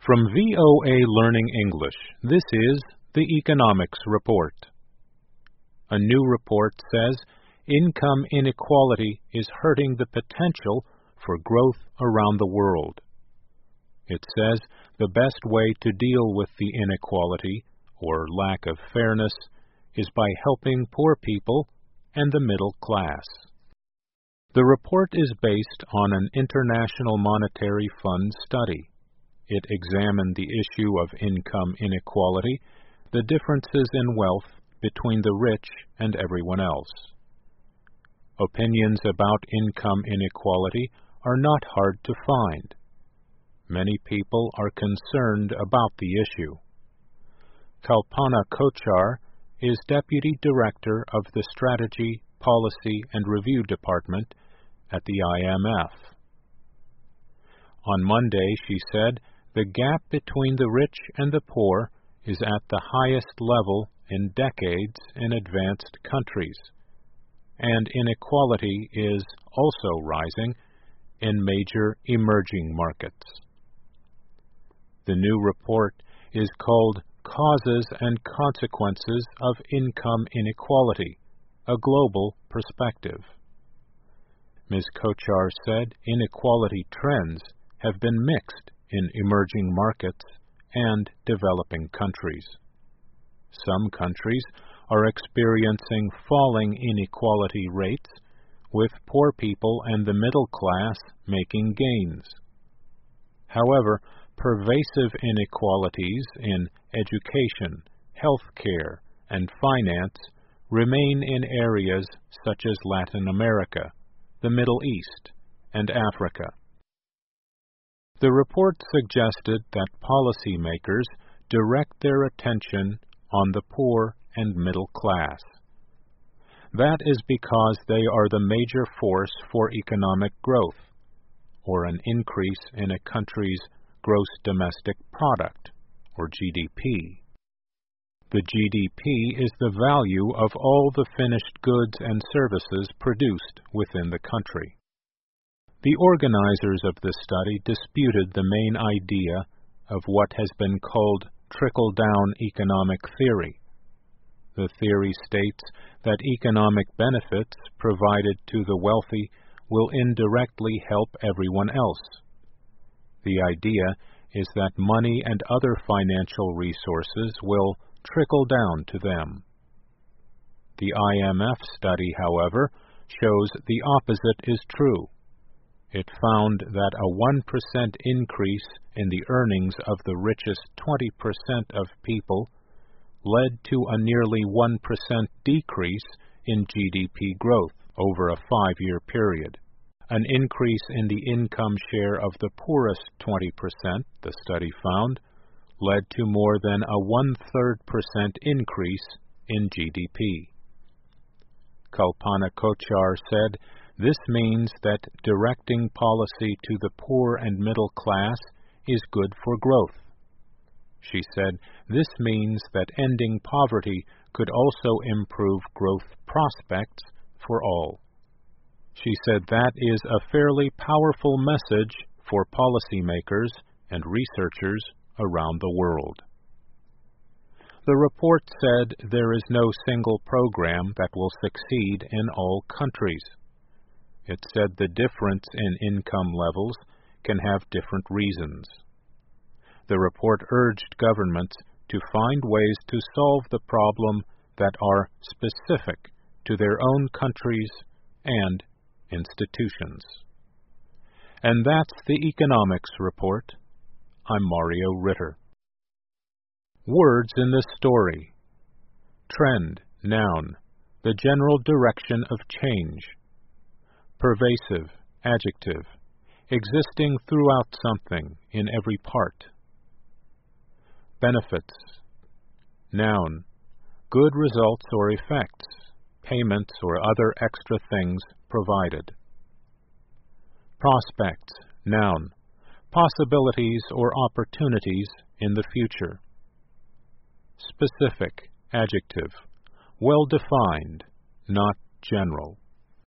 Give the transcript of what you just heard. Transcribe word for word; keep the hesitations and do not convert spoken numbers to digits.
From V O A Learning English, this is the Economics Report. A new report says income inequality is hurting the potential for growth around the world. It says the best way to deal with the inequality, or lack of fairness, is by helping poor people and the middle class. The report is based on an International Monetary Fund study. It examined the issue of income inequality, the differences in wealth between the rich and everyone else. Opinions about income inequality are not hard to find. Many people are concerned about the issue. Kalpana Kochar is Deputy Director of the Strategy, Policy and Review Department at the I M F. On Monday, she said, the gap between the rich and the poor is at the highest level in decades in advanced countries, and inequality is also rising in major emerging markets. The new report is called Causes and Consequences of Income Inequality, a Global Perspective. Miz Kochar said inequality trends have been mixed in emerging markets and developing countries. Some countries are experiencing falling inequality rates, with poor people and the middle class making gains. However, pervasive inequalities in education, health care, and finance remain in areas such as Latin America, the Middle East, and Africa. The report suggested that policymakers direct their attention on the poor and middle class. That is because they are the major force for economic growth, or an increase in a country's gross domestic product, or G D P. The G D P is the value of all the finished goods and services produced within the country. The organizers of the study disputed the main idea of what has been called trickle-down economic theory. The theory states that economic benefits provided to the wealthy will indirectly help everyone else. The idea is that money and other financial resources will trickle down to them. The I M F study, however, shows the opposite is true. It found that a one percent increase in the earnings of the richest twenty percent of people led to a nearly one percent decrease in G D P growth over a five-year period. An increase in the income share of the poorest twenty percent, the study found, led to more than a one-third percent increase in G D P. Kalpana Kochar said, this means that directing policy to the poor and middle class is good for growth. She said, this means that ending poverty could also improve growth prospects for all. She said that is a fairly powerful message for policymakers and researchers around the world. The report said there is no single program that will succeed in all countries. It said the difference in income levels can have different reasons. The report urged governments to find ways to solve the problem that are specific to their own countries and institutions. And that's the Economics Report. I'm Mario Ritter. Words in this story. Trend, noun, the general direction of change. Pervasive, adjective, existing throughout something, in every part. Benefits, noun, good results or effects, payments or other extra things provided. Prospects, noun, possibilities or opportunities in the future. Specific, adjective, well defined, not general.